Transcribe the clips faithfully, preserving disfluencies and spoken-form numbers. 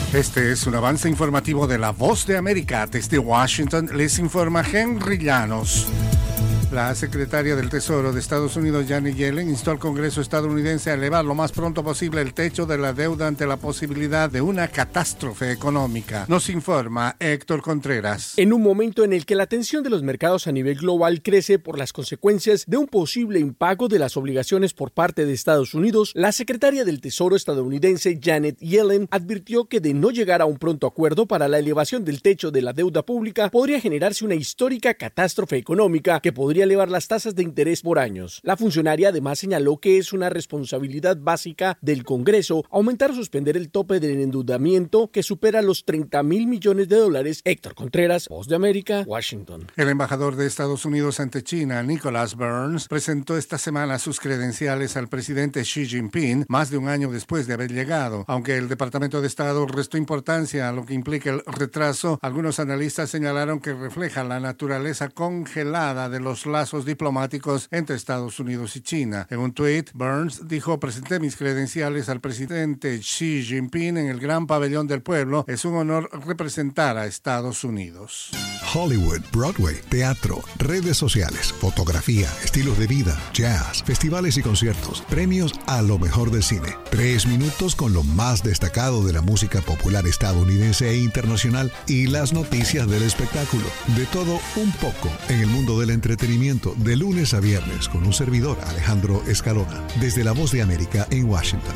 Este es un avance informativo de La Voz de América. Desde Washington les informa Henry Llanos. La secretaria del Tesoro de Estados Unidos, Janet Yellen, instó al Congreso estadounidense a elevar lo más pronto posible el techo de la deuda ante la posibilidad de una catástrofe económica. Nos informa Héctor Contreras. En un momento en el que la tensión de los mercados a nivel global crece por las consecuencias de un posible impago de las obligaciones por parte de Estados Unidos, la secretaria del Tesoro estadounidense, Janet Yellen, advirtió que de no llegar a un pronto acuerdo para la elevación del techo de la deuda pública, podría generarse una histórica catástrofe económica que podría elevar las tasas de interés por años. La funcionaria además señaló que es una responsabilidad básica del Congreso aumentar o suspender el tope del endeudamiento que supera los treinta mil millones de dólares. Héctor Contreras, Voz de América, Washington. El embajador de Estados Unidos ante China, Nicholas Burns, presentó esta semana sus credenciales al presidente Xi Jinping, más de un año después de haber llegado. Aunque el Departamento de Estado restó importancia a lo que implica el retraso, algunos analistas señalaron que refleja la naturaleza congelada de los lazos diplomáticos entre Estados Unidos y China. En un tuit, Burns dijo: presenté mis credenciales al presidente Xi Jinping en el Gran Pabellón del Pueblo. Es un honor representar a Estados Unidos. Hollywood, Broadway, teatro, redes sociales, fotografía, estilos de vida, jazz, festivales y conciertos, premios a lo mejor del cine. Tres minutos con lo más destacado de la música popular estadounidense e internacional y las noticias del espectáculo. De todo un poco en el mundo del entretenimiento, de lunes a viernes con un servidor, Alejandro Escalona, desde La Voz de América en Washington.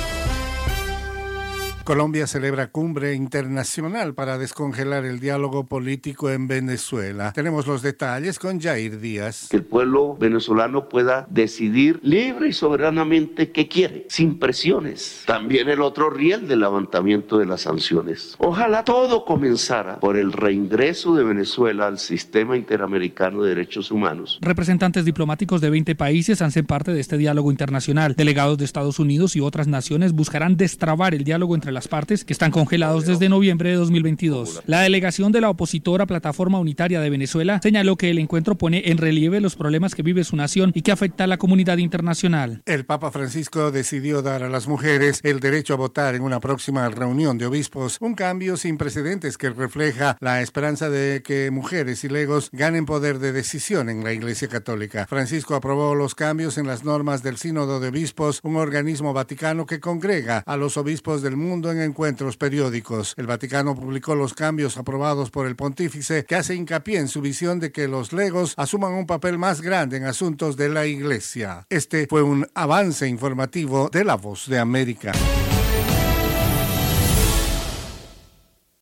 Colombia celebra cumbre internacional para descongelar el diálogo político en Venezuela. Tenemos los detalles con Jair Díaz. Que el pueblo venezolano pueda decidir libre y soberanamente qué quiere, sin presiones. También el otro riel del levantamiento de las sanciones. Ojalá todo comenzara por el reingreso de Venezuela al sistema interamericano de derechos humanos. Representantes diplomáticos de veinte países hacen parte de este diálogo internacional. Delegados de Estados Unidos y otras naciones buscarán destrabar el diálogo entre las partes que están congelados desde noviembre de dos mil veintidós. La delegación de la opositora Plataforma Unitaria de Venezuela señaló que el encuentro pone en relieve los problemas que vive su nación y que afecta a la comunidad internacional. El Papa Francisco decidió dar a las mujeres el derecho a votar en una próxima reunión de obispos, un cambio sin precedentes que refleja la esperanza de que mujeres y legos ganen poder de decisión en la Iglesia Católica. Francisco aprobó los cambios en las normas del Sínodo de Obispos, un organismo vaticano que congrega a los obispos del mundo en encuentros periódicos. El Vaticano publicó los cambios aprobados por el pontífice, que hace hincapié en su visión de que los legos asuman un papel más grande en asuntos de la Iglesia. Este fue un avance informativo de La Voz de América.